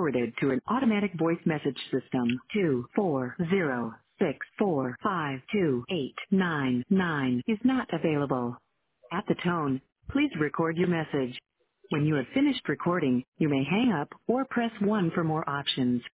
forwarded to an automatic voice message system. 24064528899 is not available. At the tone, please record your message. When you have finished recording, you may hang up or press 1 for more options.